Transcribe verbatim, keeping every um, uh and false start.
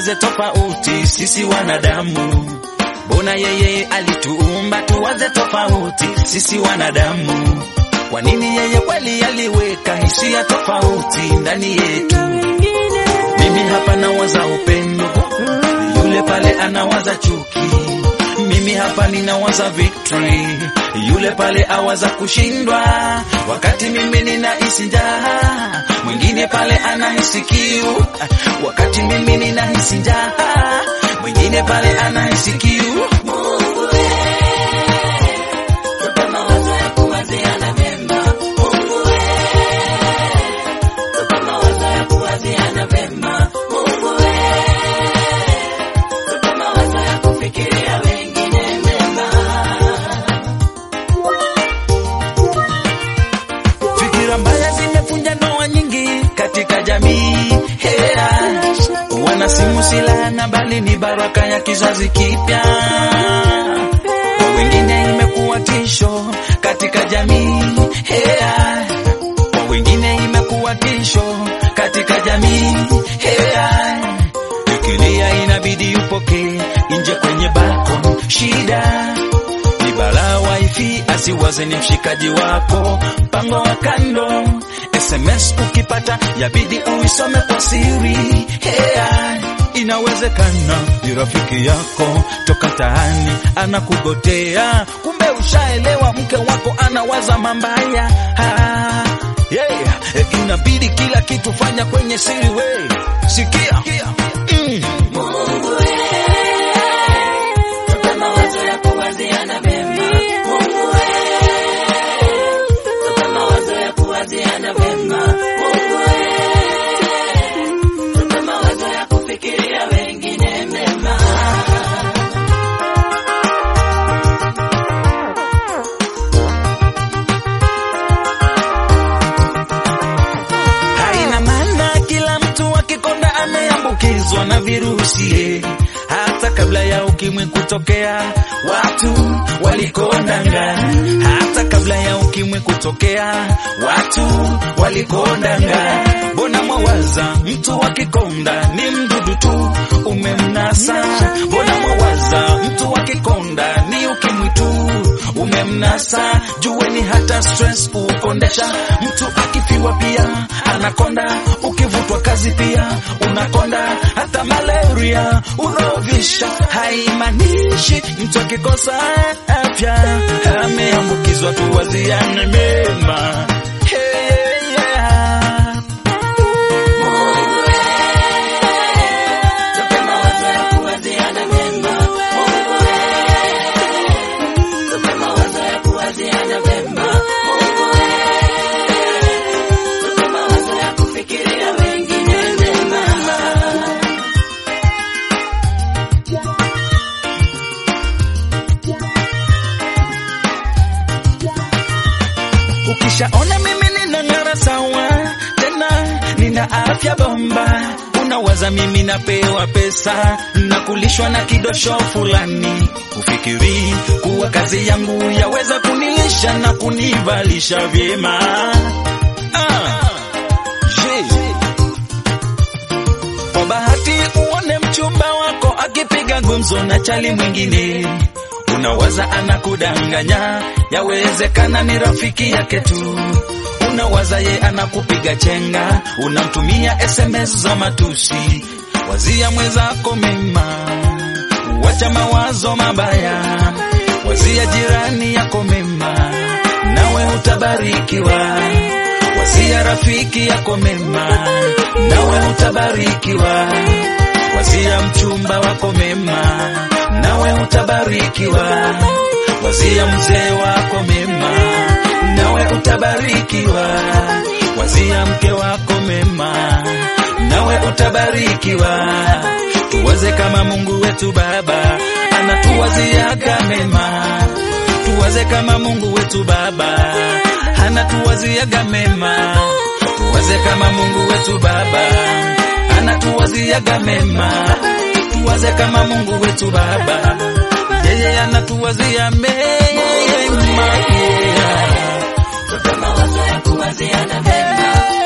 tuwaze tofauti sisi wanadamu. Mbona yeye alituumba tuwaze tofauti sisi wanadamu? Kwa nini yeye kweli aliweka hisia tofauti ndani yetu? Mimi hapa nawaza upendo, yule pale anawaza chuki. Mimi hapa ninawaza victory, yule pale awaza kushindwa. Wakati mimi ninahisi njaa, mwingine pale anahisi kiu. Wakati mimi ninahisi njaa, mwingine pale anahisi kiu. Wanasimu silana bali ni baraka ya kizazi kipya. Kwa wengine imekuwa tisho katika jamii. Hey, kwa wengine imekuwa tisho katika jamii. Hey, ukilia inabidi upoke nje kwenye balkon. Shida ni balaa wifi asiwaze ni mshikaji wako, mpango wa kando. S M S ukipata yabidi uisome kwa siri. Hey, inawezekana ni rafiki yako toka taani anakugotea, kumbe ushaelewa mke wako anawaza mambaya. Ha, yeah, inabidi kila kitu fanya kwenye siri we. Sikia mm. Mungu we, tupe mawazo ya kuwaziana mema. Mungu we, tupe mawazo ya kuwaziana mema. Mungu we, tupe mawazo ya kufikiria wengine mema. Haina maana kila mtu akikonda ameambukizwa na virusi. Hata kabla ya ukimwi kutokea watu walikondanga. Hata kabla ya ukimwi kutokea watu walikondanga. Mbona mwawaza mtu akikonda ni mdudu tu umemnasa? Mbona mwawaza mtu akikonda ni ukimwi tu umemnasa? Jueni hata stress ukondesha. Mtu akifiwa pia anakonda, ukivutwa kazi pia unakonda, hata malaria unovisha. Haimanishi mtu akikosa afya ameambukizwa. Tuwaziane mema. Hey, yeah. Ukishaona mimi nina ngara sawa, tena nina afya bomba, unawaza mimi napewa pesa na kulishwa na kidosho fulani. Ufikiri kuwa kazi yangu yaweza kunilisha na kunivalisha vyema. Ah, je, kwa bahati uone mchumba wako akipiga gumzo na chali mwingine, unawaza anakudanganya, yawezekana ni rafiki yake tu. Unawaza ye anakupiga chenga, unamtumia S M S za matusi. Wazia mwenzako mema, wacha mawazo mabaya. Wazia jirani yako mema, nawe utabarikiwa. Wazia rafiki yako mema, nawe utabarikiwa. Wazia mchumba wako mema, nawe utabarikiwa. Wazia mzee wako mema, nawe utabarikiwa. Wazia mke wako mema, nawe utabarikiwa. Tuwaze kama Mungu wetu Baba anatuwaziaga mema. Tuwaze kama Mungu wetu Baba anatuwaziaga mema. Tuwaze kama Mungu wetu Baba anatuwaziaga mema. Tuwaze kama Mungu wetu Baba, yeye anatuwazia mema. Tupe mawazo ya kuwaziana mema.